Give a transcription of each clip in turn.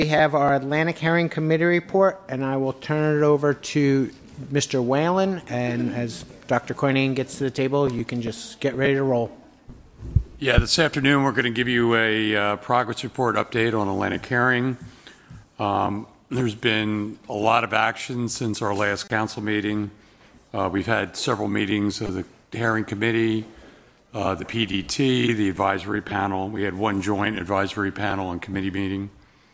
We have our Atlantic Herring Committee report, and I will turn it over to Mr. Whalen. And as Dr. Cornane gets to the table, you can just get ready to roll. Yeah, this afternoon we're going to give you a progress report update on Atlantic Herring. There's been a lot of action since our last council meeting. We've had several meetings of the Herring Committee, the PDT, the advisory panel. We had one joint advisory panel and committee meeting.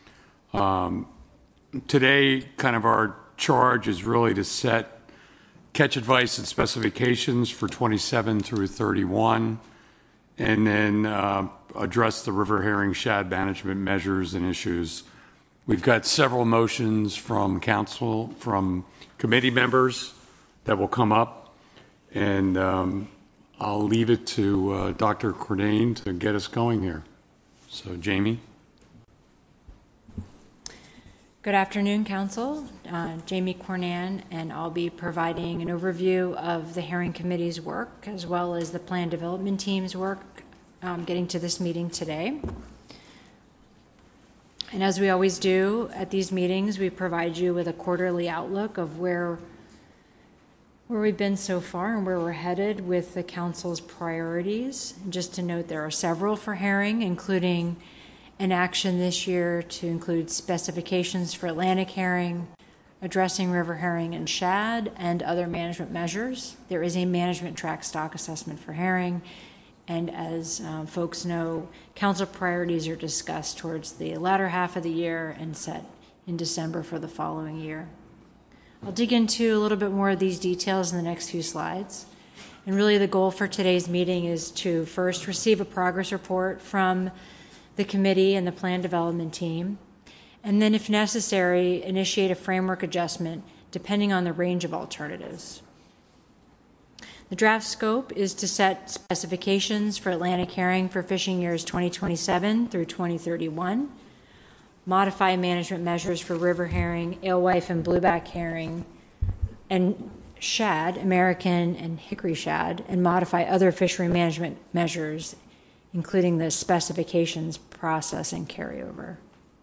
Today, kind of our charge is really to set catch advice and specifications for 27 through 31, and then address the river herring shad management measures and issues. We've got several motions from council, from committee members that will come up, and I'll leave it to Dr. Cornane to get us going here. So, Jamie. Good afternoon, Council. Jamie Cornane, and I'll be providing an overview of the Herring Committee's work as well as the Plan Development Team's work getting to this meeting today. And as we always do at these meetings, we provide you with a quarterly outlook of where we've been so far and where we're headed with the Council's priorities. And just to note, there are several for herring, including an action this year to include specifications for Atlantic herring, addressing river herring and shad, and other management measures. There is a management track stock assessment for herring, and as folks know, council priorities are discussed towards the latter half of the year and set in December for the following year. I'll dig into a little bit more of these details in the next few slides. And really the goal for today's meeting is to first receive a progress report from the committee and the plan development team, and then if necessary, initiate a framework adjustment depending on the range of alternatives. The draft scope is to set specifications for Atlantic herring for fishing years 2027 through 2031, modify management measures for river herring, alewife and blueback herring, and shad, American and hickory shad, and modify other fishery management measures, including the specifications process and carryover.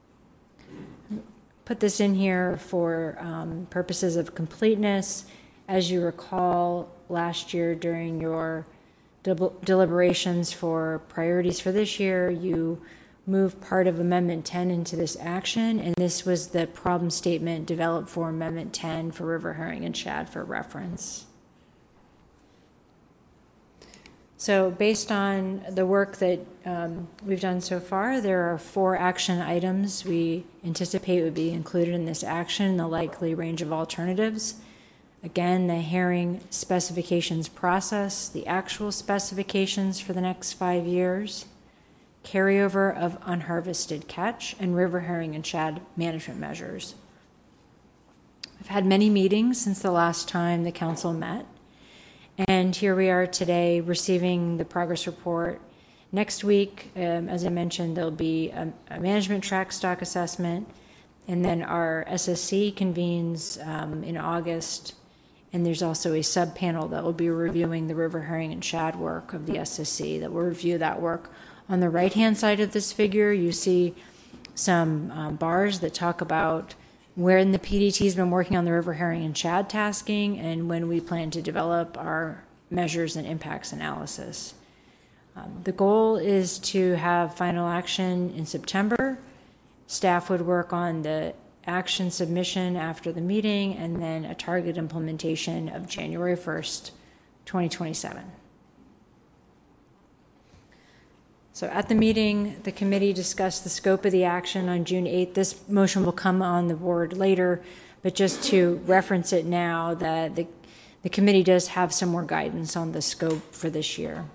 Put this in here for purposes of completeness. As you recall, last year during your deliberations for priorities for this year, you moved part of Amendment 10 into this action, and this was the problem statement developed for Amendment 10 for river herring and shad for reference. So based on the work that we've done so far, there are 4 action items we anticipate would be included in this action, the likely range of alternatives. Again, the herring specifications process, the actual specifications for the next 5 years, carryover of unharvested catch, and river herring and shad management measures. We've had many meetings since the last time the council met. And here we are today receiving the progress report. Next week, as I mentioned, there'll be a management track stock assessment, and then our SSC convenes in August, and there's also a sub-panel that will be reviewing the river herring and shad work of the SSC that will review that work. On the right-hand side of this figure, you see some bars that talk about when the PDT has been working on the river herring and shad tasking and when we plan to develop our measures and impacts analysis. The goal is to have final action in September. Staff would work on the action submission after the meeting, and then a target implementation of January 1st, 2027. So at the meeting, the committee discussed the scope of the action on June 8th. This motion will come on the board later, but just to reference it now, that the committee does have some more guidance on the scope for this year.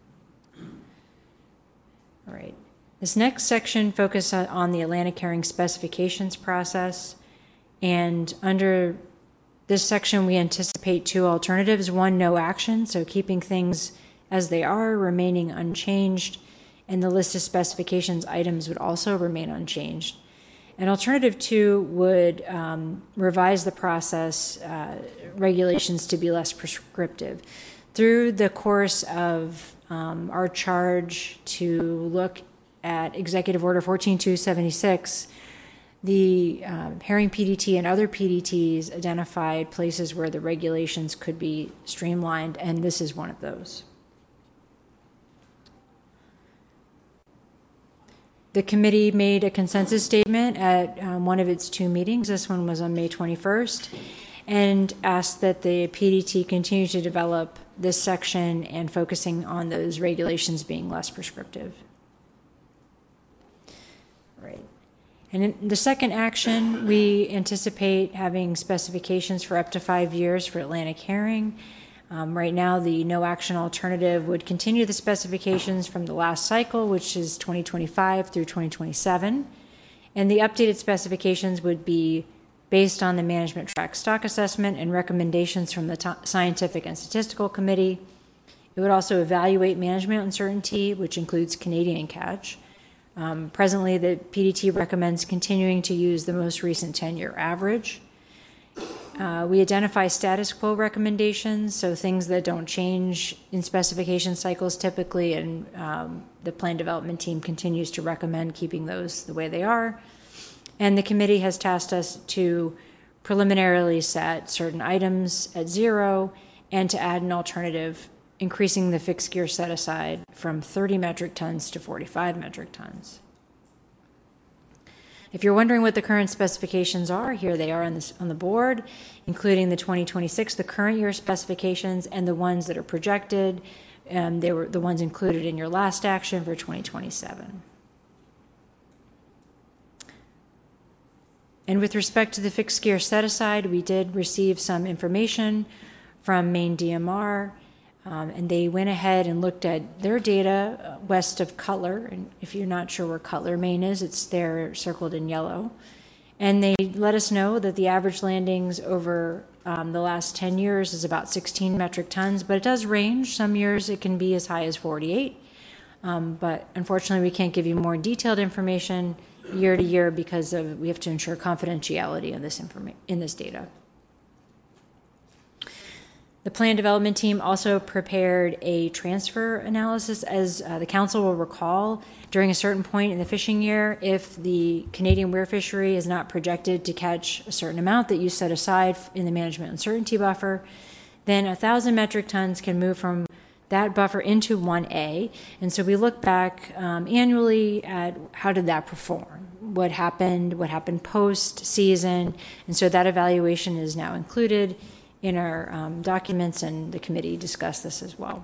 All right. This next section focuses on the Atlantic herring specifications process. And under this section, we anticipate 2 alternatives. 1, no action, so keeping things as they are, remaining unchanged, and the list of specifications items would also remain unchanged. And alternative 2 would revise the process regulations to be less prescriptive. Through the course of our charge to look at Executive Order 14276, The herring PDT and other PDTs identified places where the regulations could be streamlined, and this is one of those. The committee made a consensus statement at one of its 2 meetings. This one was on May 21st, and asked that the PDT continue to develop this section and focusing on those regulations being less prescriptive. Right. And in the second action, we anticipate having specifications for up to 5 years for Atlantic herring. Right now, the no action alternative would continue the specifications from the last cycle, which is 2025 through 2027. And the updated specifications would be based on the management track stock assessment and recommendations from the Scientific and Statistical Committee. It would also evaluate management uncertainty, which includes Canadian catch. Presently, the PDT recommends continuing to use the most recent 10-year average. We identify status quo recommendations, so things that don't change in specification cycles typically, and the plan development team continues to recommend keeping those the way they are. And the committee has tasked us to preliminarily set certain items at 0 and to add an alternative, increasing the fixed gear set aside from 30 metric tons to 45 metric tons. If you're wondering what the current specifications are, here they are on the board, including the 2026, the current year specifications, and the ones that are projected. They were the ones included in your last action for 2027. And with respect to the fixed gear set aside, we did receive some information from Maine DMR, and they went ahead and looked at their data west of Cutler. And if you're not sure where Cutler, Maine is, it's there circled in yellow. And they let us know that the average landings over the last 10 years is about 16 metric tons, but it does range. Some years it can be as high as 48. But unfortunately, we can't give you more detailed information year to year because we have to ensure confidentiality in this data. The plan development team also prepared a transfer analysis. As the council will recall, during a certain point in the fishing year, if the Canadian weir fishery is not projected to catch a certain amount that you set aside in the management uncertainty buffer, then 1,000 metric tons can move from that buffer into 1A. And so we look back annually at how did that perform? What happened post-season? And so that evaluation is now included in our documents, and the committee discussed this as well.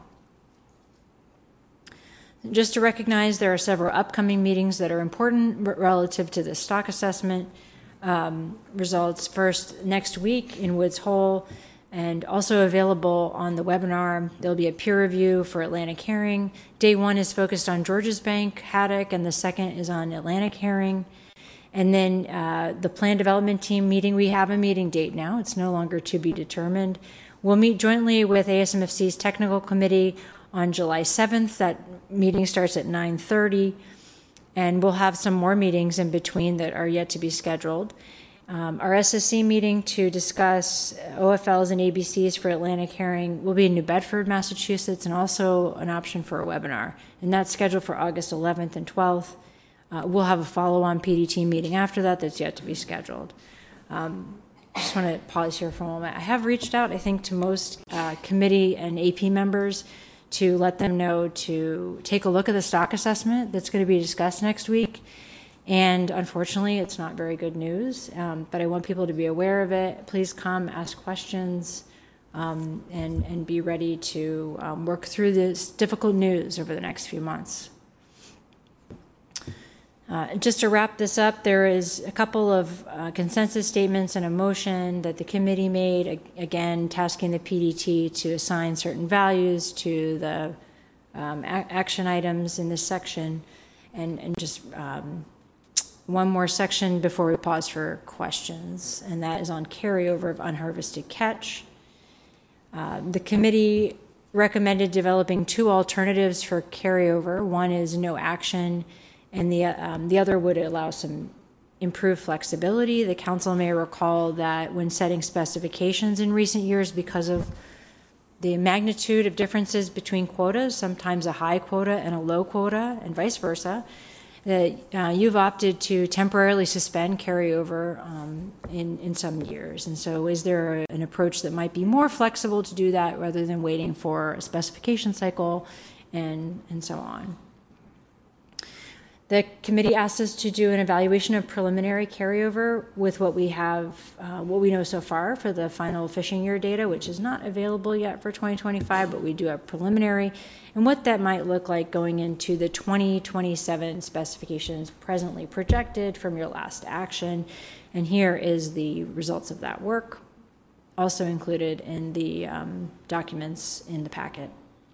Just to recognize, there are several upcoming meetings that are important relative to the stock assessment results. First, next week in Woods Hole, and also available on the webinar, there'll be a peer review for Atlantic herring. Day 1 is focused on Georges Bank haddock, and the second is on Atlantic herring. And then the plan development team meeting, we have a meeting date now. It's no longer to be determined. We'll meet jointly with ASMFC's technical committee on July 7th. That meeting starts at 9:30. And we'll have some more meetings in between that are yet to be scheduled. Our SSC meeting to discuss OFLs and ABCs for Atlantic herring will be in New Bedford, Massachusetts, and also an option for a webinar. And that's scheduled for August 11th and 12th. We'll have a follow-on PDT meeting after that that's yet to be scheduled. I just want to pause here for a moment. I have reached out, I think, to most committee and AP members to let them know to take a look at the stock assessment that's going to be discussed next week. And unfortunately, it's not very good news, but I want people to be aware of it. Please come, ask questions, and be ready to work through this difficult news over the next few months. Just to wrap this up, there is a couple of consensus statements and a motion that the committee made, again, tasking the PDT to assign certain values to the action items in this section, and just one more section before we pause for questions, and that is on carryover of unharvested catch. The committee recommended developing 2 alternatives for carryover. One is no action, and the other would allow some improved flexibility. The council may recall that when setting specifications in recent years, because of the magnitude of differences between quotas, sometimes a high quota and a low quota, and vice versa, that you've opted to temporarily suspend carryover in some years. And so is there an approach that might be more flexible to do that rather than waiting for a specification cycle and so on? The committee asked us to do an evaluation of preliminary carryover with what we have, what we know so far for the final fishing year data, which is not available yet for 2025, but we do have preliminary, and what that might look like going into the 2027 specifications presently projected from your last action. And here is the results of that work, also included in the documents in the packet.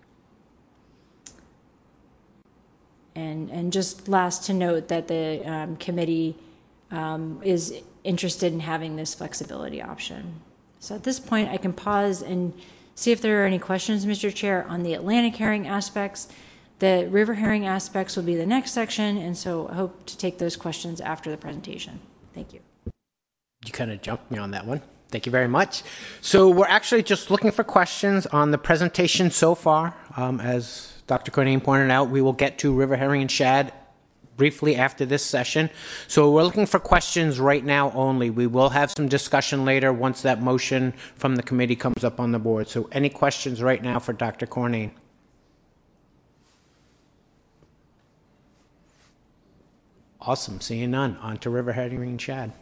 And just last to note that the committee is interested in having this flexibility option. So at this point, I can pause and see if there are any questions, Mr. Chair, on the Atlantic herring aspects. The river herring aspects will be the next section, and so I hope to take those questions after the presentation. Thank you. You kind of jumped me on that one. Thank you very much. So we're actually just looking for questions on the presentation so far. As Dr. Cornane pointed out, we will get to river herring and shad briefly after this session. So we're looking for questions right now only. We will have some discussion later once that motion from the committee comes up on the board. So any questions right now for Dr. Cornane? Awesome. Seeing none. On to river herring and shad.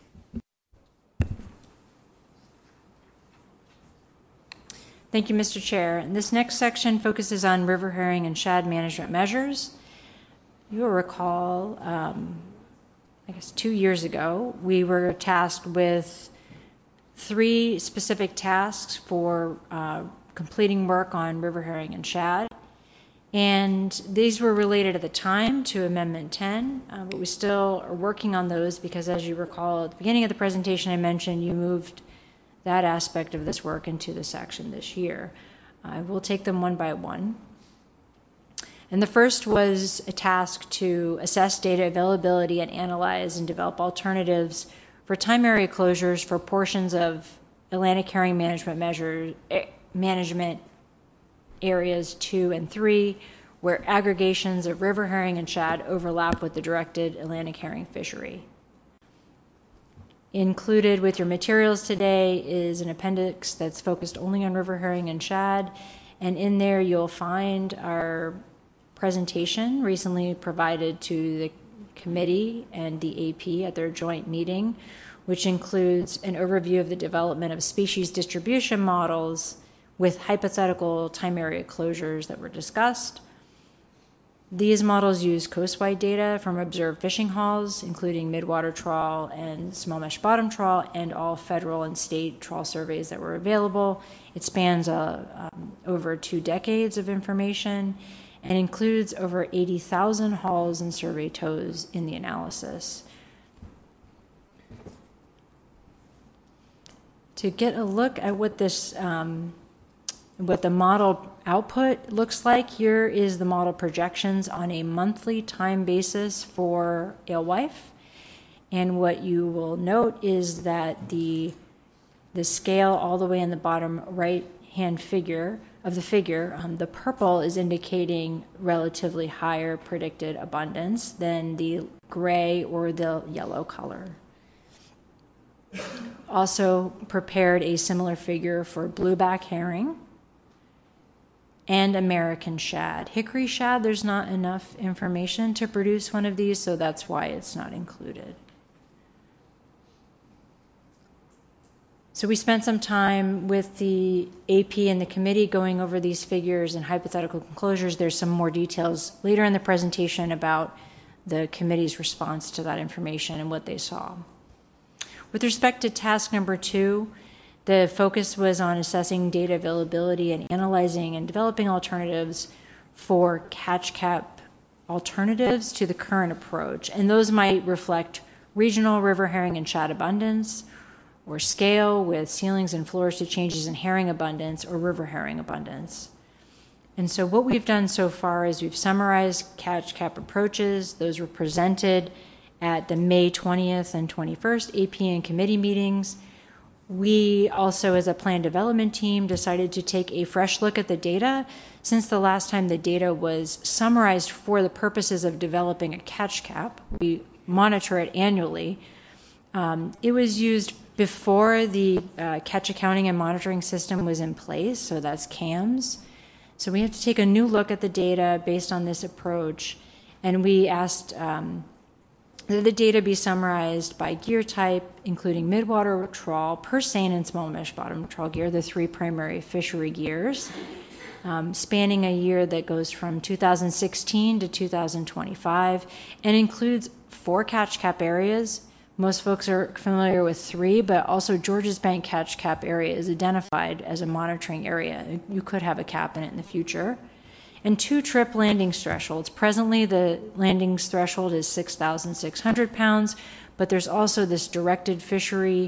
Thank you, Mr. Chair. And this next section focuses on river herring and shad management measures. You will recall, I guess 2 years ago, we were tasked with 3 specific tasks for completing work on river herring and shad. And these were related at the time to Amendment 10, but we still are working on those because, as you recall, at the beginning of the presentation I mentioned you moved that aspect of this work into this action this year. I will take them one by one. And the first was a task to assess data availability and analyze and develop alternatives for time area closures for portions of Atlantic herring management areas 2 and 3, where aggregations of river herring and shad overlap with the directed Atlantic herring fishery. Included with your materials today is an appendix that's focused only on river herring and shad, and in there you'll find our presentation recently provided to the committee and the AP at their joint meeting, which includes an overview of the development of species distribution models with hypothetical time area closures that were discussed. These models use coastwide data from observed fishing hauls, including midwater trawl and small mesh bottom trawl, and all federal and state trawl surveys that were available. It spans over 2 decades of information and includes over 80,000 hauls and survey tows in the analysis. To get a look at what this what the model output looks like, here is the model projections on a monthly time basis for alewife. And what you will note is that the scale all the way in the bottom right hand figure of the figure, the purple is indicating relatively higher predicted abundance than the gray or the yellow color. Also prepared a similar figure for blueback herring and American shad. Hickory shad, there's not enough information to produce one of these, so that's why it's not included. So we spent some time with the AP and the committee going over these figures and hypothetical enclosures. There's some more details later in the presentation about the committee's response to that information and what they saw. With respect to task number 2, the focus was on assessing data availability and analyzing and developing alternatives for catch cap alternatives to the current approach. And those might reflect regional river herring and shad abundance, or scale with ceilings and floors to changes in herring abundance or river herring abundance. And so what we've done so far is we've summarized catch cap approaches. Those were presented at the May 20th and 21st AP and committee meetings. We also, as a plan development team, decided to take a fresh look at the data. Since the last time the data was summarized for the purposes of developing a catch cap, we monitor it annually. It was used before the catch accounting and monitoring system was in place, so that's CAMS. So we have to take a new look at the data based on this approach, and we asked that the data be summarized by gear type, including midwater trawl, purse seine, and small mesh bottom trawl gear, the three primary fishery gears, spanning a year that goes from 2016 to 2025, and includes 4 catch cap areas. Most folks are familiar with 3, but also Georges Bank catch cap area is identified as a monitoring area. You could have a cap in it in the future. And 2 trip landings thresholds. Presently, the landings threshold is 6,600 pounds, but there's also this directed fishery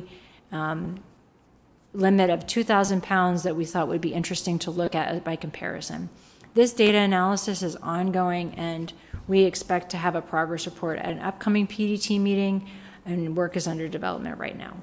limit of 2,000 pounds that we thought would be interesting to look at by comparison. This data analysis is ongoing, and we expect to have a progress report at an upcoming PDT meeting, and work is under development right now.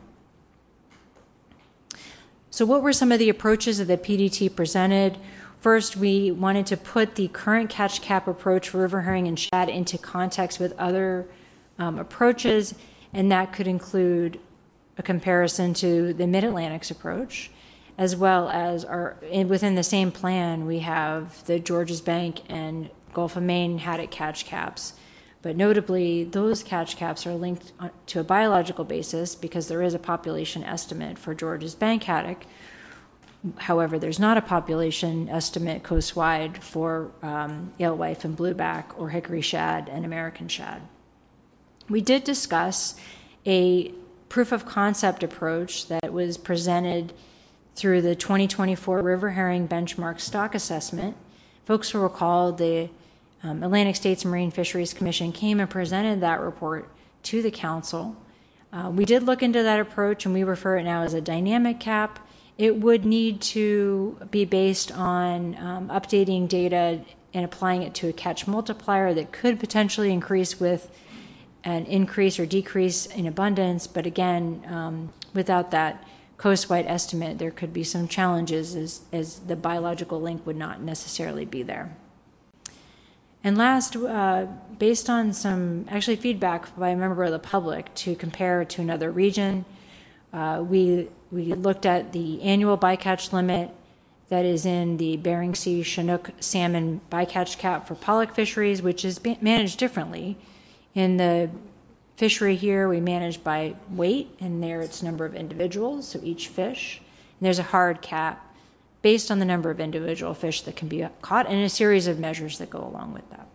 So what were some of the approaches that the PDT presented? First, we wanted to put the current catch cap approach for river herring and shad into context with other approaches, and that could include a comparison to the Mid-Atlantic's approach, as well as within the same plan, we have the Georges Bank and Gulf of Maine haddock catch caps. But notably, those catch caps are linked to a biological basis because there is a population estimate for Georges Bank haddock. However, there's not a population estimate coastwide for alewife and blueback or hickory shad and American shad. We did discuss a proof of concept approach that was presented through the 2024 River Herring Benchmark Stock Assessment. Folks will recall the Atlantic States Marine Fisheries Commission came and presented that report to the council. We did look into that approach, and we refer it now as a dynamic cap. It would need to be based on updating data and applying it to a catch multiplier that could potentially increase with an increase or decrease in abundance. But again, without that coast-wide estimate, there could be some challenges as the biological link would not necessarily be there. And last, based on some actually feedback by a member of the public to compare to another region, we looked at the annual bycatch limit that is in the Bering Sea Chinook salmon bycatch cap for pollock fisheries, which is managed differently. In the fishery here, we manage by weight, and there it's number of individuals, so each fish. And there's a hard cap based on the number of individual fish that can be caught, and a series of measures that go along with that.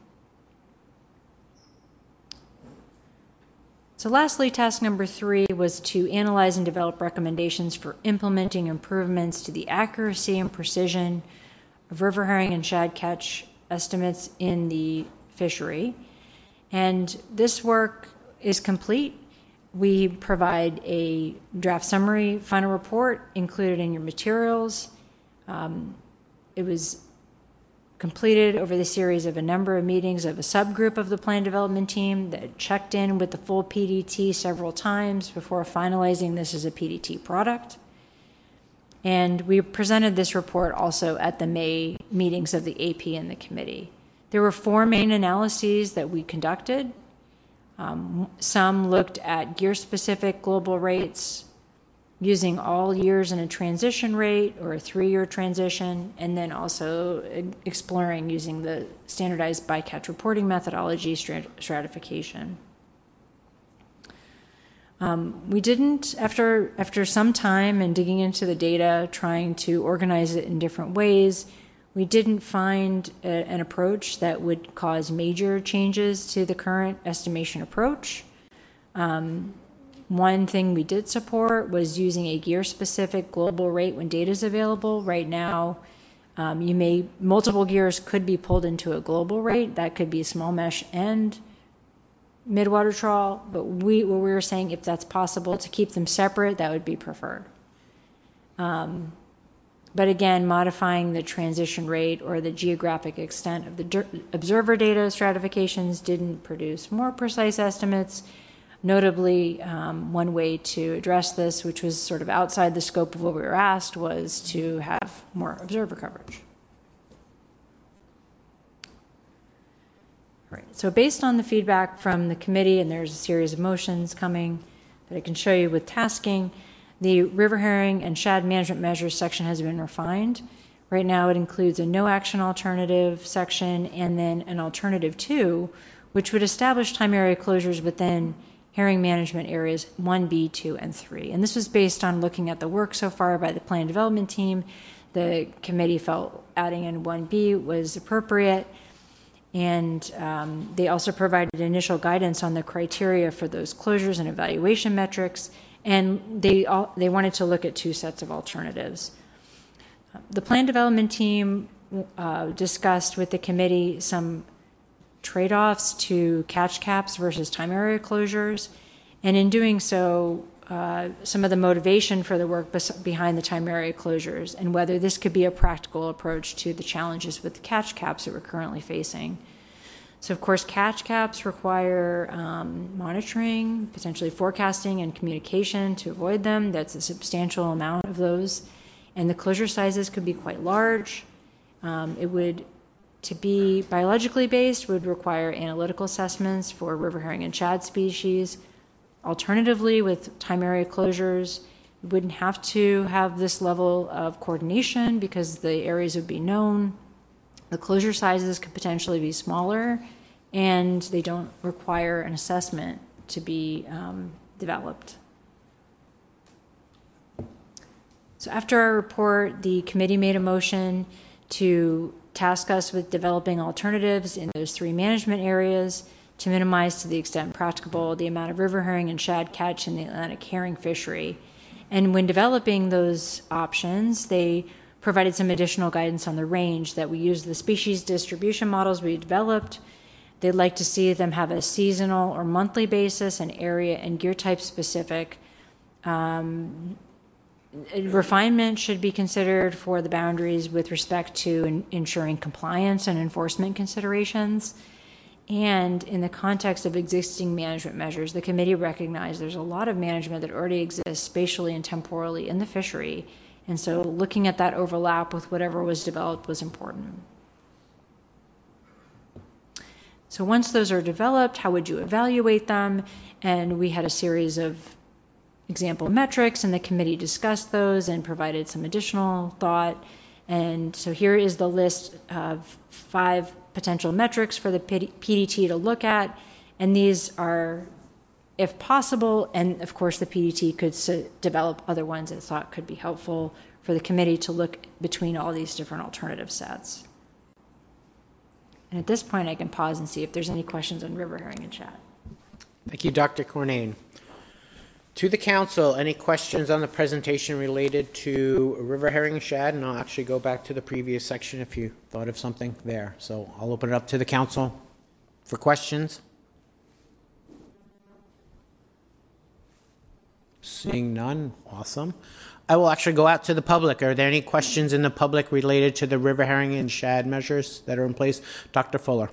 So lastly, task number 3 was to analyze and develop recommendations for implementing improvements to the accuracy and precision of river herring and shad catch estimates in the fishery. And this work is complete. We provide a draft summary final report included in your materials. It was completed over the series of a number of meetings of a subgroup of the plan development team that checked in with the full PDT several times before finalizing this as a PDT product. And we presented this report also at the May meetings of the AP and the committee. There were 4 main analyses that we conducted. Some looked at gear-specific global rates, using all years in a transition rate or a 3-year transition, and then also exploring using the standardized bycatch reporting methodology stratification. We didn't, after some time and digging into the data, trying to organize it in different ways, we didn't find an approach that would cause major changes to the current estimation approach. One thing we did support was using a gear-specific global rate when data is available. Right now, multiple gears could be pulled into a global rate. That could be small mesh and midwater trawl, but what we were saying, if that's possible, to keep them separate, that would be preferred. But again, modifying the transition rate or the geographic extent of the observer data stratifications didn't produce more precise estimates. Notably, one way to address this, which was sort of outside the scope of what we were asked, was to have more observer coverage. All right. So based on the feedback from the committee, and there's a series of motions coming that I can show you with tasking, the river herring and shad management measures section has been refined. Right now it includes a no action alternative section and then an alternative 2, which would establish time area closures within herring management areas 1B, 2, and 3. And this was based on looking at the work so far by the plan development team. The committee felt adding in 1B was appropriate. And they also provided initial guidance on the criteria for those closures and evaluation metrics. And they wanted to look at 2 sets of alternatives. The plan development team discussed with the committee some trade-offs to catch caps versus time area closures. And in doing so, some of the motivation for the work behind the time area closures and whether this could be a practical approach to the challenges with the catch caps that we're currently facing. So, of course, catch caps require monitoring, potentially forecasting, and communication to avoid them. That's a substantial amount of those. And the closure sizes could be quite large. To be biologically based, would require analytical assessments for river herring and shad species. Alternatively, with time area closures, you wouldn't have to have this level of coordination because the areas would be known. The closure sizes could potentially be smaller, and they don't require an assessment to be developed. So after our report, the committee made a motion to task us with developing alternatives in those 3 management areas to minimize to the extent practicable the amount of river herring and shad catch in the Atlantic herring fishery. And when developing those options, they provided some additional guidance on the range that we use the species distribution models we developed. They'd like to see them have a seasonal or monthly basis and area and gear type specific. Refinement should be considered for the boundaries with respect to ensuring compliance and enforcement considerations. And in the context of existing management measures, the committee recognized there's a lot of management that already exists spatially and temporally in the fishery. And so looking at that overlap with whatever was developed was important. So once those are developed, how would you evaluate them? And we had a series of example metrics, and the committee discussed those and provided some additional thought. And so here is the list of 5 potential metrics for the PDT to look at. And these are, if possible, and of course the PDT could develop other ones it thought could be helpful for the committee to look between all these different alternative sets. And at this point, I can pause and see if there's any questions on river herring and shad. Thank you, Dr. Cornane. To the council, any questions on the presentation related to river herring and shad? And I'll actually go back to the previous section if you thought of something there. So I'll open it up to the council for questions. Seeing none, awesome. I will actually go out to the public. Are there any questions in the public related to the river herring and shad measures that are in place? Dr. Fuller.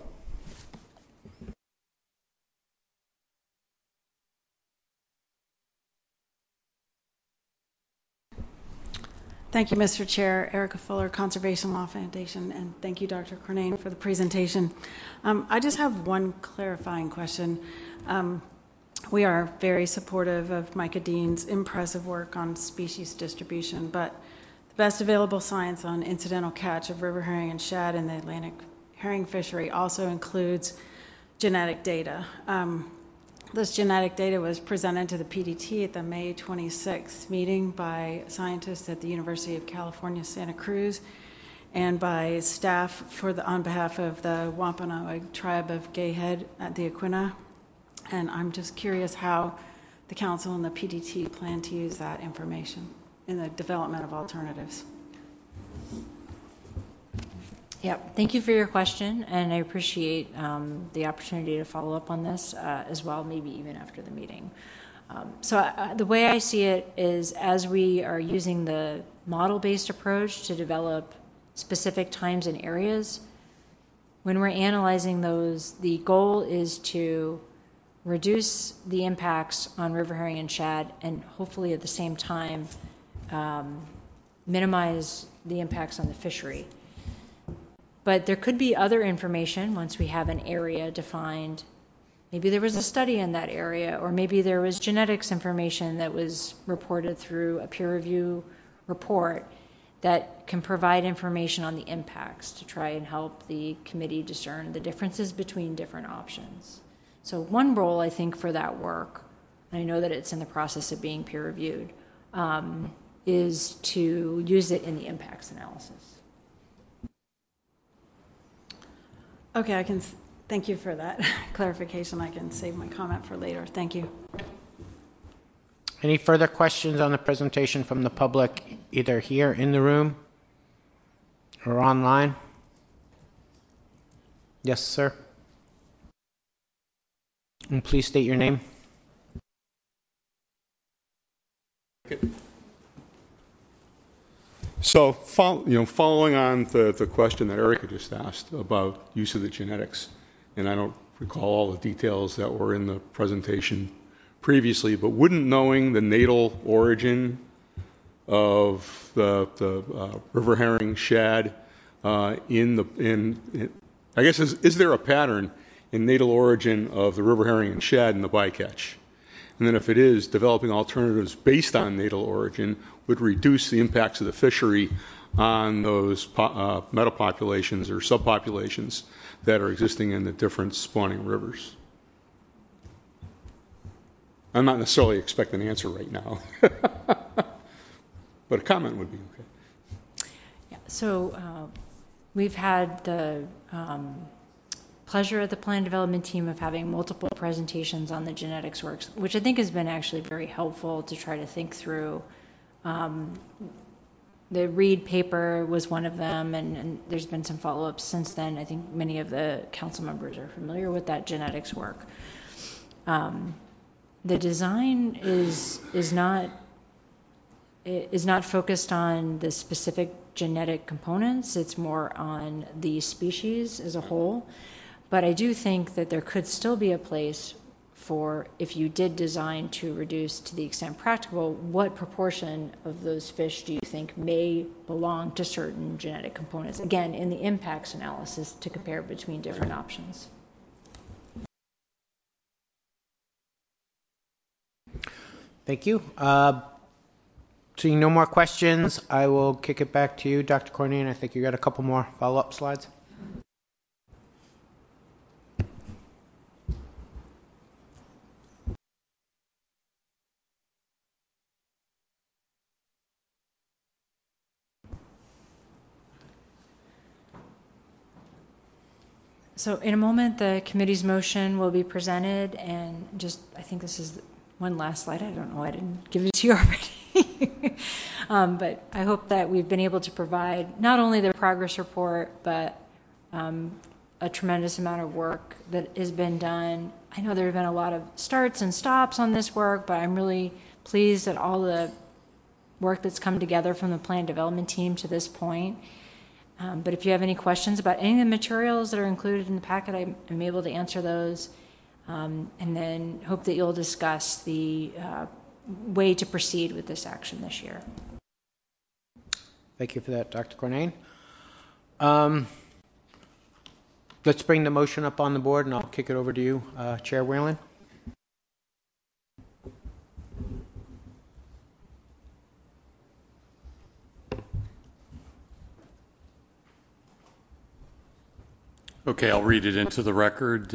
Thank you, Mr. Chair. Erica Fuller, Conservation Law Foundation, and thank you, Dr. Cornane, for the presentation. I just have one clarifying question. We are very supportive of Micah Dean's impressive work on species distribution, but the best available science on incidental catch of river herring and shad in the Atlantic herring fishery also includes genetic data. This genetic data was presented to the PDT at the May 26th meeting by scientists at the University of California, Santa Cruz, and by staff on behalf of the Wampanoag tribe of Gayhead at the Aquinnah. And I'm just curious how the council and the PDT plan to use that information in the development of alternatives. Yep, thank you for your question, and I appreciate the opportunity to follow up on this as well, maybe even after the meeting. The way I see it is as we are using the model-based approach to develop specific times and areas, when we're analyzing those, the goal is to reduce the impacts on river herring and shad, and hopefully at the same time minimize the impacts on the fishery. But there could be other information once we have an area defined. Maybe there was a study in that area, or maybe there was genetics information that was reported through a peer review report that can provide information on the impacts to try and help the committee discern the differences between different options. So one role, I think, for that work, and I know that it's in the process of being peer reviewed, is to use it in the impacts analysis. Okay, thank you for that clarification. I can save my comment for later. Thank you. Any further questions on the presentation from the public, either here in the room or online? Yes, sir. And please state your name. So, following on the question that Erica just asked about use of the genetics, and I don't recall all the details that were in the presentation previously, but wouldn't knowing the natal origin of the river herring, shad, I guess, is there a pattern in natal origin of the river herring and shad in the bycatch? And then if it is, developing alternatives based on natal origin would reduce the impacts of the fishery on those metapopulations or subpopulations that are existing in the different spawning rivers. I'm not necessarily expecting an answer right now, but a comment would be okay. Yeah, so we've had the pleasure at the plan development team of having multiple presentations on the genetics works, which I think has been actually very helpful to try to think through. The Reed paper was one of them, and there's been some follow-ups since then. I think many of the council members are familiar with that genetics work. The design is not focused on the specific genetic components. It's more on the species as a whole. But I do think that there could still be a place for, if you did design to reduce to the extent practicable, what proportion of those fish do you think may belong to certain genetic components? Again, in the impacts analysis to compare between different options. Thank you. Seeing no more questions, I will kick it back to you, Dr. Cornane. I think you got a couple more follow-up slides. So in a moment, the committee's motion will be presented, and I think this is one last slide. I don't know why I didn't give it to you already. But I hope that we've been able to provide not only the progress report, but a tremendous amount of work that has been done. I know there have been a lot of starts and stops on this work, but I'm really pleased at all the work that's come together from the plan development team to this point. But if you have any questions about any of the materials that are included in the packet, I'm able to answer those. And then hope that you'll discuss the way to proceed with this action this year. Thank you for that, Dr. Cornane. Let's bring the motion up on the board, and I'll kick it over to you, Chair Whalen. Okay, I'll read it into the record.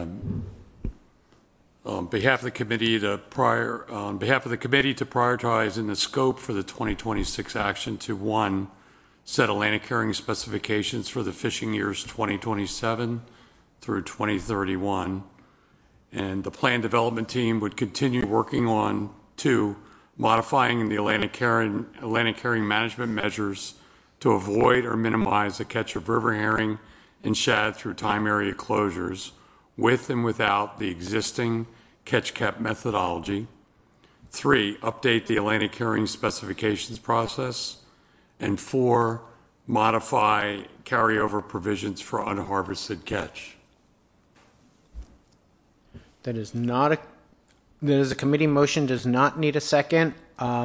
On behalf of the committee to prioritize in the scope for the 2026 action to 1, set Atlantic herring specifications for the fishing years 2027 through 2031. And the plan development team would continue working on 2, modifying the Atlantic herring management measures to avoid or minimize the catch of river herring and shad through time area closures with and without the existing catch-cap methodology. 3, update the Atlantic herring specifications process. And 4, modify carryover provisions for unharvested catch. That is not a, that is a committee motion, does not need a second.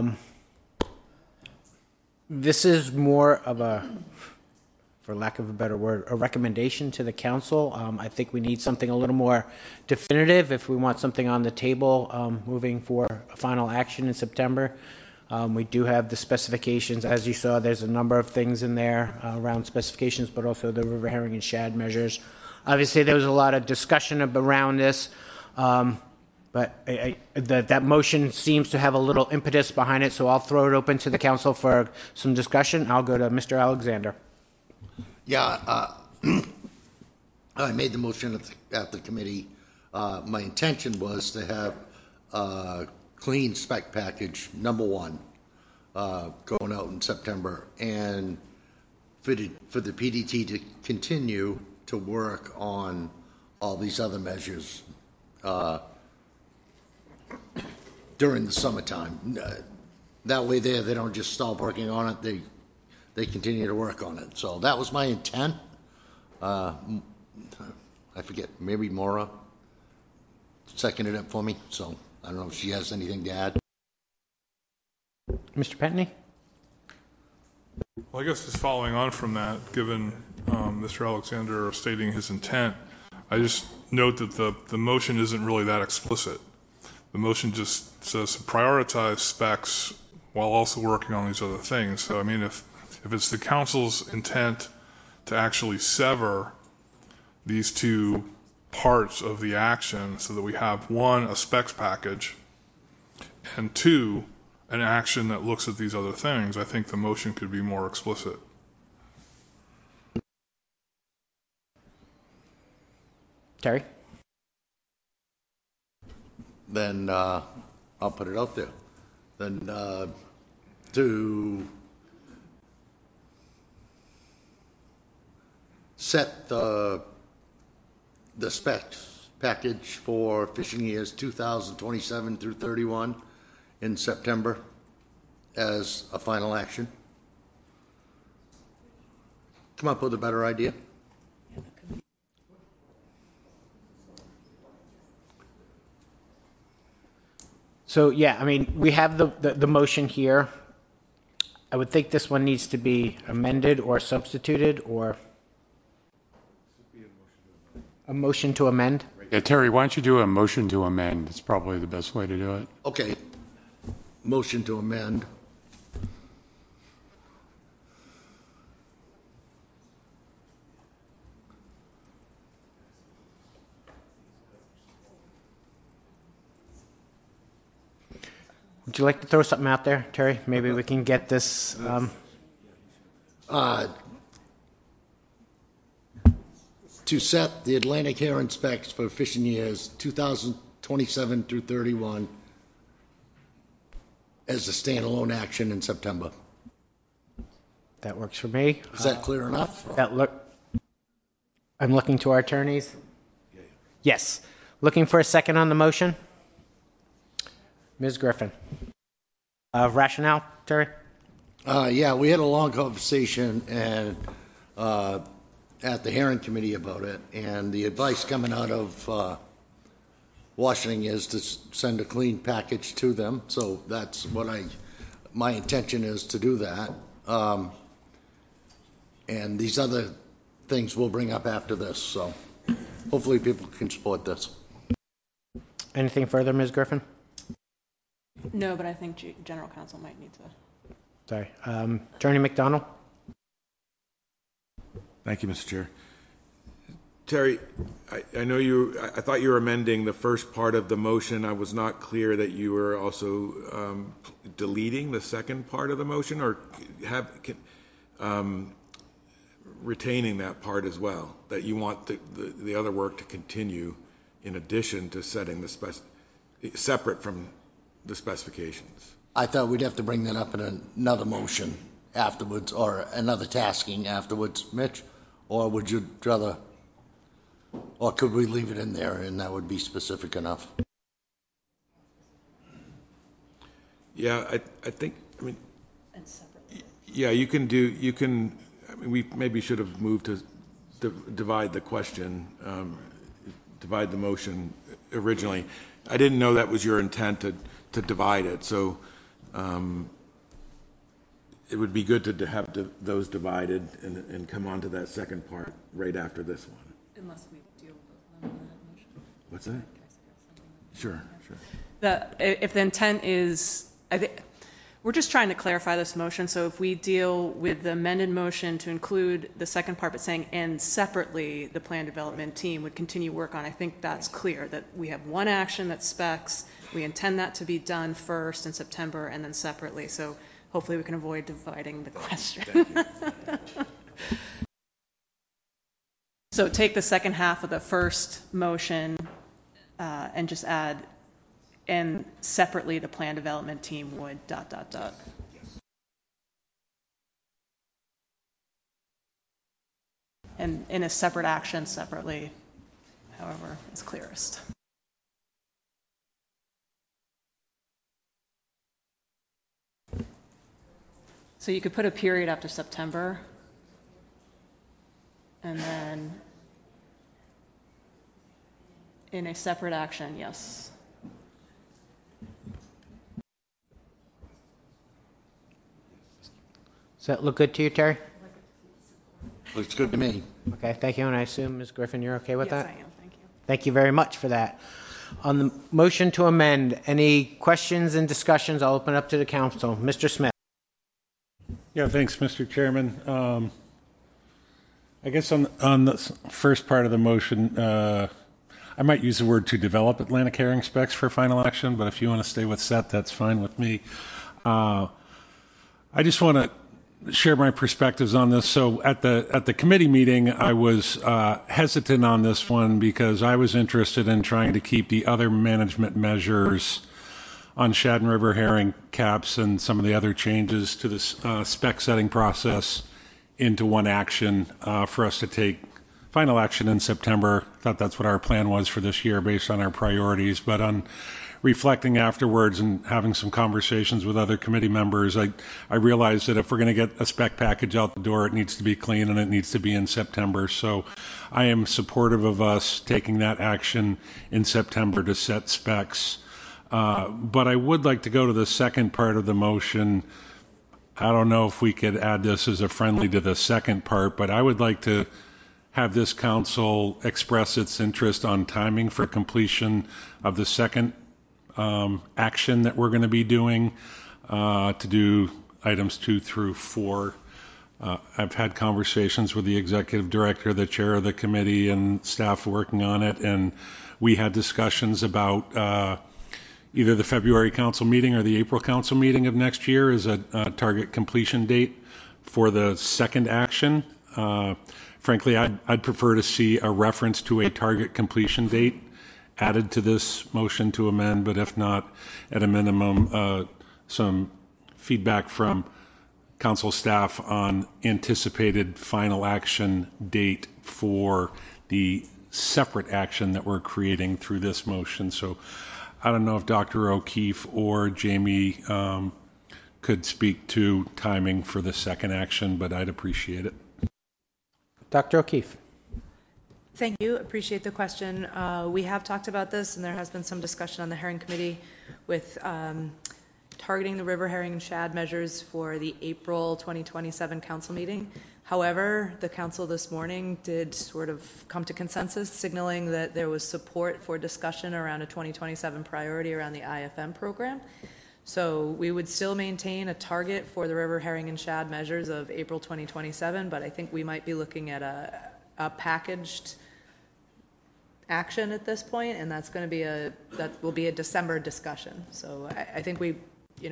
This is more of a, for lack of a better word, a recommendation to the council. I think we need something a little more definitive if we want something on the table moving for a final action in September. We do have the specifications. As you saw, there's a number of things in there around specifications, but also the river herring and shad measures. Obviously, there was a lot of discussion around this, but that motion seems to have a little impetus behind it, so I'll throw it open to the council for some discussion. I'll go to Mr. Alexander. Yeah, I made the motion at the committee. My intention was to have a clean spec package, number one, going out in September, and for the PDT to continue to work on all these other measures during the summertime. That way they don't just stop working on it, they continue to work on it. So that was my intent. I forget, maybe Maura seconded it for me, so I don't know if she has anything to add. Mr. Pentney? Well, I guess just following on from that, given Mr. Alexander stating his intent, I just note that the motion isn't really that explicit. The motion just says to prioritize specs while also working on these other things. So, I mean, if it's the council's intent to actually sever these two parts of the action so that we have, one, a specs package, and two, an action that looks at these other things, I think the motion could be more explicit. Terry? Then I'll put it out there. Then to set the specs package for fishing years 2027 through 31 in September as a final action. Come up with a better idea. So, yeah, I mean, we have the motion here. I would think this one needs to be amended or substituted, or a motion to amend. Yeah, Terry, why don't you do a motion to amend? It's probably the best way to do it. Okay. Motion to amend. Would you like to throw something out there, Terry? Maybe we can get this. To set the Atlantic herring specs for fishing years 2027 through 31 as a standalone action in September. That works for me. Is that clear enough? I'm looking to our attorneys. Yes. Looking for a second on the motion? Ms. Griffin. Rationale, Terry? Yeah, we had a long conversation and at the hearing committee about it, and the advice coming out of Washington is to send a clean package to them. So that's what my intention is to do that. And these other things we'll bring up after this. So hopefully people can support this. Anything further, Ms. Griffin? No, but I think general counsel might need to. Sorry. Attorney McDonald? Thank you, Mr. Chair. Terry, I know I thought you were amending the first part of the motion. I was not clear that you were also deleting the second part of the motion, or retaining that part as well, that you want the other work to continue in addition to setting separate from the specifications. I thought we'd have to bring that up in another motion afterwards, or another tasking afterwards, Mitch? Or would you rather, or could we leave it in there and that would be specific enough? Yeah, I think, I mean, yeah, you can, I mean, we maybe should have moved to divide the question, divide the motion originally. I didn't know that was your intent to divide it, so it would be good to have those divided and come on to that second part right after this one. Unless we deal with both of them in that motion. What's that? Sure. If the intent is, we're just trying to clarify this motion, so if we deal with the amended motion to include the second part, but saying, and separately, the plan development team would continue work on, I think that's clear, that we have one action that specs, we intend that to be done first in September, and then separately, so hopefully we can avoid dividing the question. So take the second half of the first motion and just add, and separately the plan development team would ... And in a separate action separately, however is clearest. So you could put a period after September, and then in a separate action, yes. Does that look good to you, Terry? Looks good to me. Okay, thank you. And I assume, Ms. Griffin, you're okay with that? Yes, I am. Thank you. Thank you very much for that. On the motion to amend, any questions and discussions? I'll open up to the council. Mr. Smith. Yeah, thanks, Mr. Chairman. I guess on the first part of the motion, I might use the word to develop Atlantic herring specs for final action, but if you want to stay with set, that's fine with me. I just want to share my perspectives on this. So at the committee meeting, I was hesitant on this one because I was interested in trying to keep the other management measures on shad and river herring caps and some of the other changes to the spec setting process into one action for us to take final action in September. I thought that's what our plan was for this year based on our priorities. But on reflecting afterwards and having some conversations with other committee members, I realized that if we're going to get a spec package out the door, it needs to be clean and it needs to be in September. So I am supportive of us taking that action in September to set specs. But I would like to go to the second part of the motion. I don't know if we could add this as a friendly to the second part, but I would like to have this council express its interest on timing for completion of the second action that we're going to be doing to do items 2 through 4. I've had conversations with the executive director, the chair of the committee, and staff working on it, and we had discussions about either the February council meeting or the April council meeting of next year as a target completion date for the second action. Frankly, I'd prefer to see a reference to a target completion date added to this motion to amend, but if not, at a minimum, some feedback from council staff on anticipated final action date for the separate action that we're creating through this motion. So I don't know if Dr. O'Keefe or Jamie could speak to timing for the second action, but I'd appreciate it. Dr. O'Keefe. Thank you. Appreciate the question. We have talked about this, and there has been some discussion on the Herring Committee with targeting the river herring and shad measures for the April 2027 council meeting. However, the council this morning did sort of come to consensus, signaling that there was support for discussion around a 2027 priority around the IFM program. So we would still maintain a target for the river herring and shad measures of April 2027, but I think we might be looking at a packaged action at this point, and that's going to be that will be a December discussion. So I think we,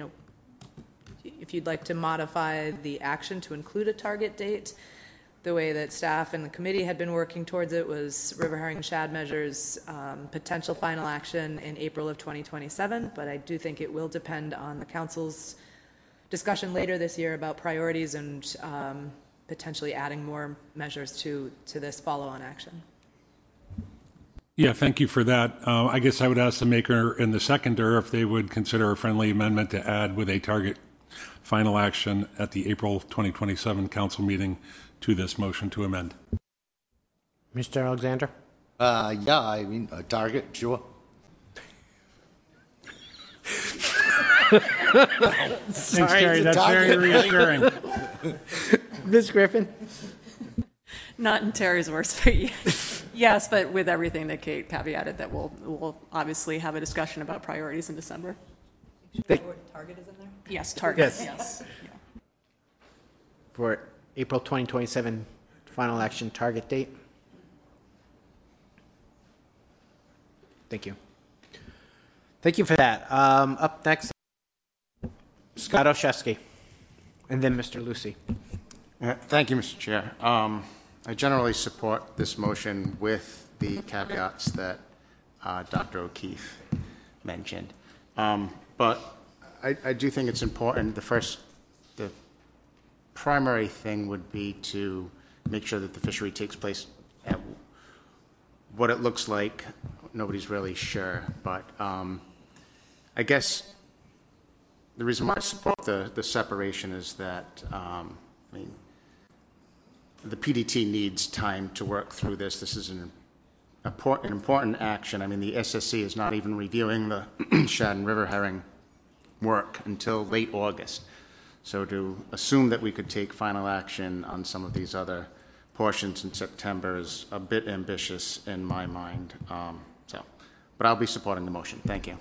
if you'd like to modify the action to include a target date, the way that staff and the committee had been working towards it was river herring and shad measures, potential final action in April of 2027, but I do think it will depend on the council's discussion later this year about priorities and potentially adding more measures to this follow-on action. Yeah, thank you for that. I guess I would ask the maker and the seconder if they would consider a friendly amendment to add with a target final action at the April 2027 council meeting to this motion to amend. Mr. Alexander? Yeah, I mean, a target, sure. Thanks, Terry. That's very reassuring. Ms. Griffin? Not in Terry's words, but yes, but with everything that Kate caveated, that we'll obviously have a discussion about priorities in December. Target is in there? Yes, target. Yes. For April 2027 final action target date. Thank you. Thank you for that. Up next, Scott Olszewski, and then Mr. Lucy. Thank you, Mr. Chair. I generally support this motion with the caveats that Dr. O'Keefe mentioned. But I do think it's important. The primary thing would be to make sure that the fishery takes place at what it looks like. Nobody's really sure, but I guess the reason why I support the separation is that the PDT needs time to work through this. This is an important action. I mean, the SSC is not even reviewing the shad and river herring work until late August. So to assume that we could take final action on some of these other portions in September is a bit ambitious in my mind. But I'll be supporting the motion. Thank you.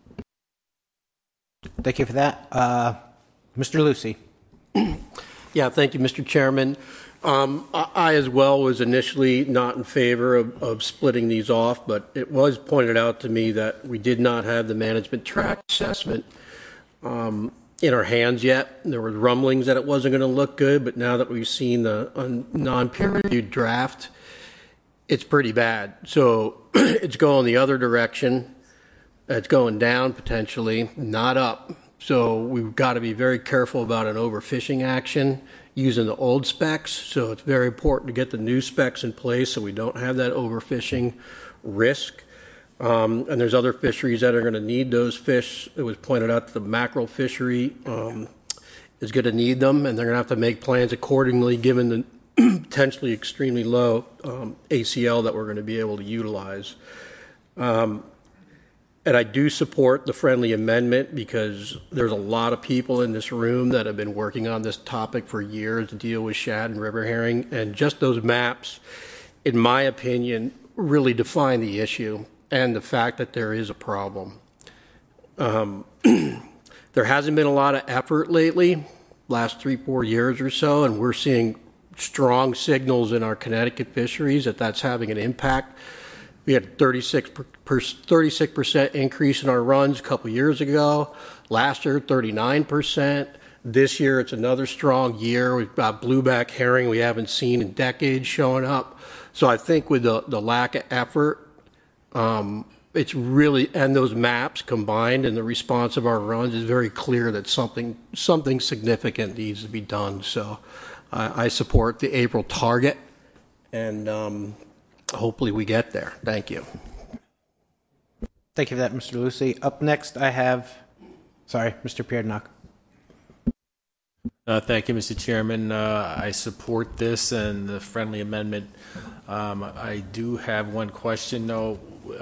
Thank you for that. Mr. Lucy. Yeah, thank you, Mr. Chairman. I as well was initially not in favor of splitting these off, but it was pointed out to me that we did not have the management track assessment in our hands yet. There were rumblings that it wasn't going to look good, but now that we've seen the non-peer-reviewed draft, it's pretty bad. So it's going the other direction. It's going down potentially, not up. So we've got to be very careful about an overfishing action using the old specs. So it's very important to get the new specs in place so we don't have that overfishing risk. And there's other fisheries that are going to need those fish. It was pointed out that the mackerel fishery is going to need them, and they're going to have to make plans accordingly given the potentially extremely low ACL that we're going to be able to utilize. And I do support the friendly amendment because there's a lot of people in this room that have been working on this topic for years to deal with shad and river herring. And just those maps, in my opinion, really define the issue and the fact that there is a problem. There hasn't been a lot of effort lately, last 3-4 years or so, and we're seeing strong signals in our Connecticut fisheries that that's having an impact. We had a 36% increase in our runs a couple years ago. Last year, 39%. This year, it's another strong year. We've got blueback herring we haven't seen in decades showing up. So I think with the lack of effort, it's really, and those maps combined and the response of our runs is very clear that something significant needs to be done. So I support the April target, and hopefully we get there. Thank you. Thank you for that, Mr. Lucy. Up next, I have, Mr. Piernock. Thank you, Mr. Chairman. I support this and the friendly amendment. I do have one question, though.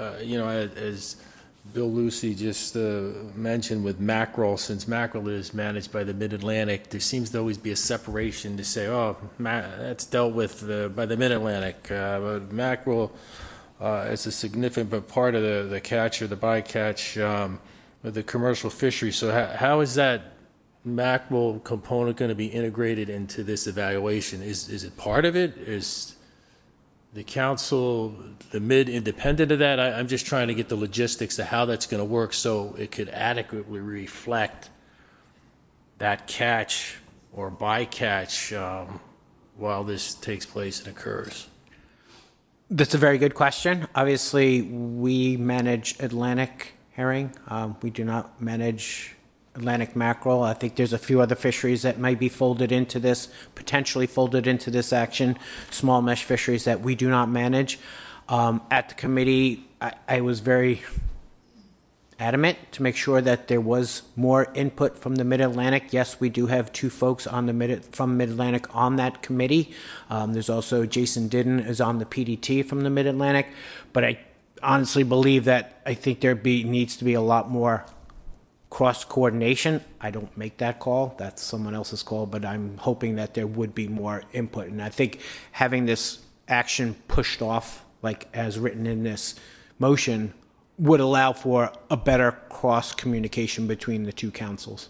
As Bill Lucy just mentioned with mackerel, since mackerel is managed by the Mid-Atlantic, there seems to always be a separation to say, that's dealt with by the Mid-Atlantic. But mackerel is a significant part of the catch or the bycatch of the commercial fishery. So how is that mackerel component going to be integrated into this evaluation? Is it part of it? Is the council, the mid, independent of that? I'm just trying to get the logistics of how that's going to work so it could adequately reflect that catch or bycatch while this takes place and occurs. That's a very good question. Obviously, we manage Atlantic herring. We do not manage Atlantic mackerel. I think there's a few other fisheries that might be folded into this, potentially folded into this action, small mesh fisheries that we do not manage. At the committee, I was very adamant to make sure that there was more input from the Mid-Atlantic. Yes, we do have 2 folks from Mid-Atlantic on that committee. There's also Jason Didden is on the PDT from the Mid-Atlantic. But I honestly believe that I think needs to be a lot more cross coordination. I don't make that call. That's someone else's call, but I'm hoping that there would be more input. And I think having this action pushed off, like as written in this motion, would allow for a better cross communication between the two councils.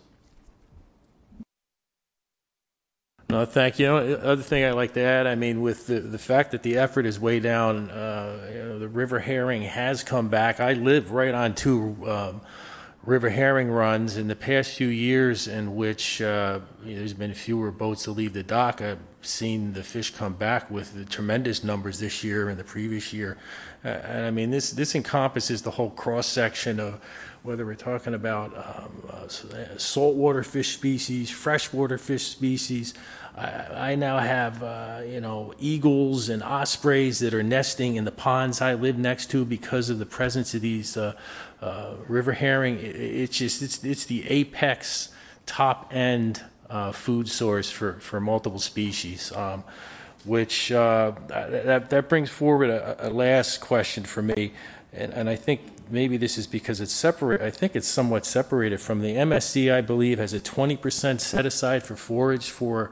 No, thank you. The other thing I'd like to add, I mean, with the fact that the effort is way down, the river herring has come back. I live right on two river herring runs. In the past few years in which there's been fewer boats to leave the dock, I've seen the fish come back with the tremendous numbers this year and the previous year. And I mean, this encompasses the whole cross-section of whether we're talking about saltwater fish species, freshwater fish species. I now have, eagles and ospreys that are nesting in the ponds I live next to because of the presence of these river herring. It's the apex top end food source for multiple species, which that brings forward a last question for me, and I think maybe this is because it's separate. I think it's somewhat separated from the MSC. I believe has a 20% set aside for forage for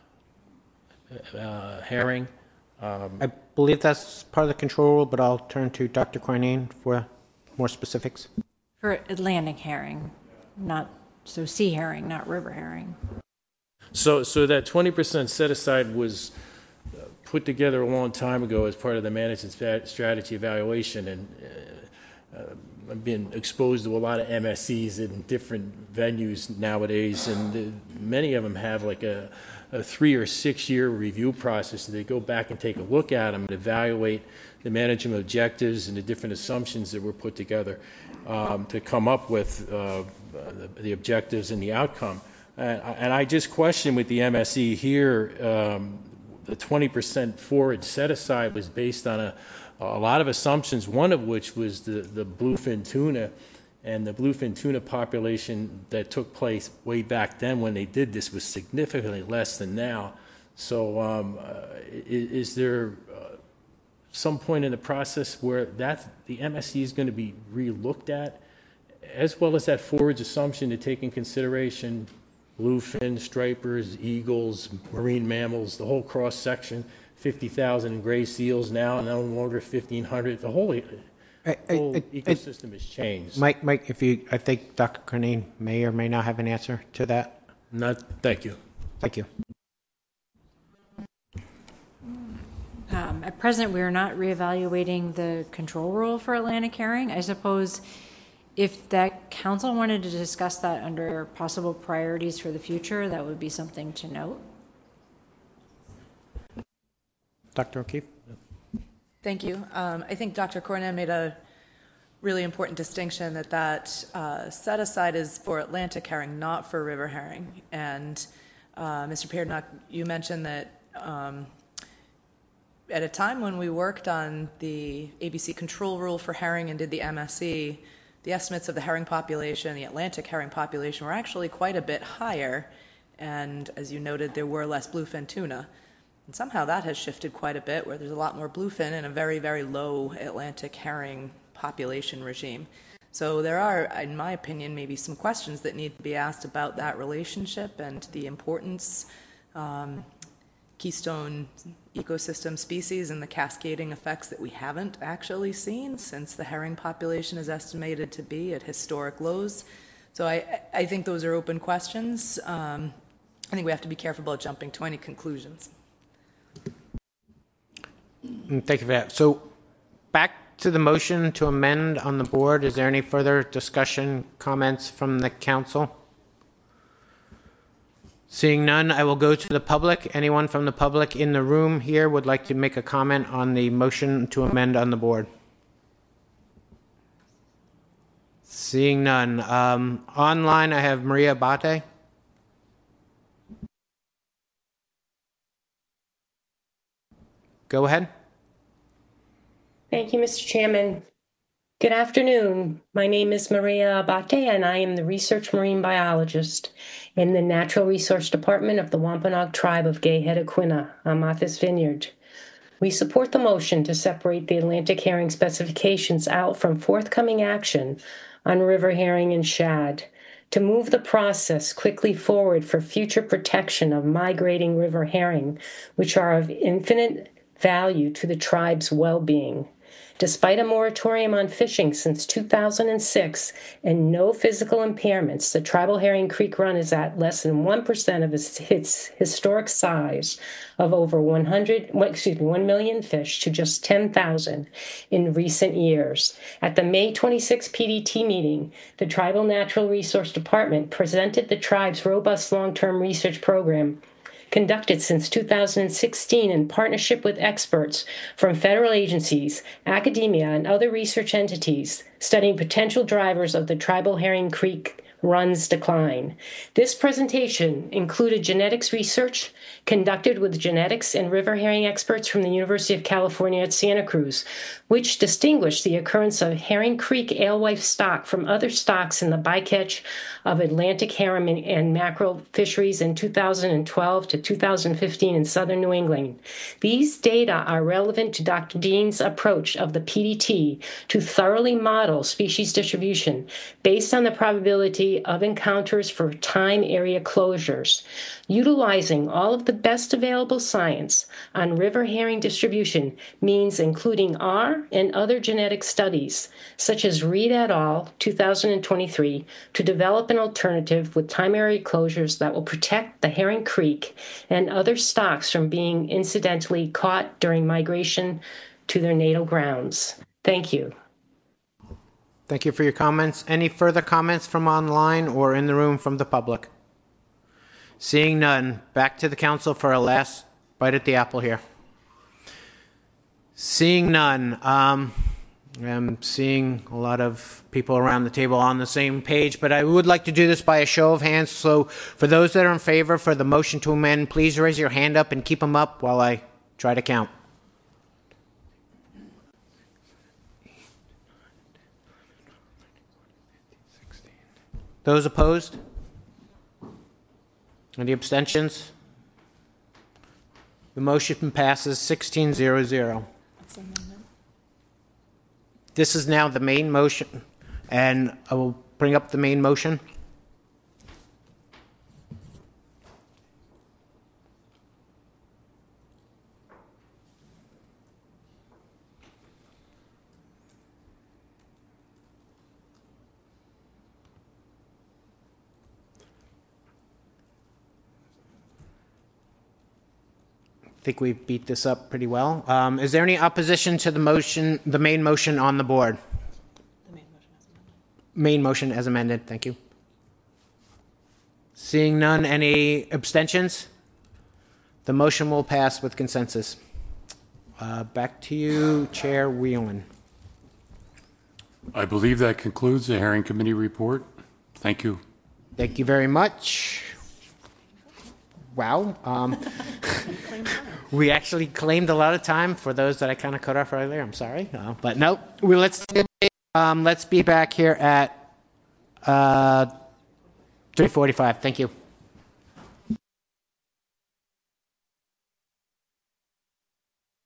herring. I believe that's part of the control rule, but I'll turn to Dr. Cornane for more specifics. For Atlantic herring, so sea herring, not river herring. So that 20% set aside was put together a long time ago as part of the management strategy evaluation, and I've been exposed to a lot of MSCs in different venues nowadays, and many of them have like a 3 or 6 year review process. They go back and take a look at them and evaluate the management objectives and the different assumptions that were put together to come up with the objectives and the outcome. And I just question with the MSC here, the 20% forage set aside was based on a lot of assumptions, one of which was the bluefin tuna. And the bluefin tuna population that took place way back then when they did this was significantly less than now. So is there some point in the process where the MSC is going to be re-looked at, as well as that forage assumption to take in consideration bluefin, stripers, eagles, marine mammals, the whole cross-section, 50,000 gray seals now, no longer 1,500, the whole ecosystem has changed. Mike, I think Dr. Cornane may or may not have an answer to that. Thank you. Thank you. At present, we are not reevaluating the control rule for Atlantic herring. I suppose if that council wanted to discuss that under possible priorities for the future, that would be something to note. Dr. O'Keefe? Thank you. I think Dr. Cornane made a really important distinction that set aside is for Atlantic herring, not for river herring. And Mr. Peernock, you mentioned that at a time when we worked on the ABC control rule for herring and did the MSC, the estimates of the herring population, the Atlantic herring population, were actually quite a bit higher. And as you noted, there were less bluefin tuna. And somehow that has shifted quite a bit, where there's a lot more bluefin and a very, very low Atlantic herring population regime. So there are, in my opinion, maybe some questions that need to be asked about that relationship and the importance, keystone ecosystem species and the cascading effects that we haven't actually seen, since the herring population is estimated to be at historic lows. So I think those are open questions. I think we have to be careful about jumping to any conclusions. Thank you for that. So back to the motion to amend on the board. Is there any further discussion, comments from the council? Seeing none, I will go to the public. Anyone from the public in the room here would like to make a comment on the motion to amend on the board? Seeing none. Online, I have Maria Abate. Go ahead. Thank you, Mr. Chairman. Good afternoon. My name is Maria Abate, and I am the research marine biologist in the Natural Resource Department of the Wampanoag Tribe of Gay-Head-Aquina on Martha's Vineyard. We support the motion to separate the Atlantic herring specifications out from forthcoming action on river herring and shad. to move the process quickly forward for future protection of migrating river herring, which are of infinite value to the tribe's well-being. Despite a moratorium on fishing since 2006 and no physical impairments, the tribal Herring Creek Run is at less than 1% of its historic size of over 1 million fish to just 10,000 in recent years. At the May 26 PDT meeting, the Tribal Natural Resource Department presented the tribe's robust long-term research program conducted since 2016 in partnership with experts from federal agencies, academia, and other research entities studying potential drivers of the tribal Herring Creek Run's decline. This presentation included genetics research conducted with genetics and river herring experts from the University of California at Santa Cruz, which distinguished the occurrence of Herring Creek alewife stock from other stocks in the bycatch of Atlantic herring and mackerel fisheries in 2012 to 2015 in southern New England. These data are relevant to Dr. Dean's approach of the PDT to thoroughly model species distribution based on the probability of encounters for time area closures. Utilizing all of the best available science on river herring distribution means including our and other genetic studies, such as Reed et al. 2023, to develop an alternative with time area closures that will protect the Herring Creek and other stocks from being incidentally caught during migration to their natal grounds. Thank you. Thank you for your comments. Any further comments from online or in the room from the public? Seeing none, back to the council for a last bite at the apple here. Seeing none, I'm seeing a lot of people around the table on the same page, but I would like to do this by a show of hands. So for those that are in favor for the motion to amend, please raise your hand up and keep them up while I try to count. Those opposed? Any abstentions? The motion passes 16-0-0. This is now the main motion, and I will bring up the main motion. I think we've beat this up pretty well. Is there any opposition to the motion, the main motion on the board? The main motion as amended. Thank you. Seeing none, any abstentions? The motion will pass with consensus. Back to you, Chair Whelan. I believe that concludes the Herring Committee report. Thank you. Thank you very much. Wow. We actually claimed a lot of time for those that I kind of cut off earlier. I'm sorry. But no, let's be back here at 3:45. Thank you.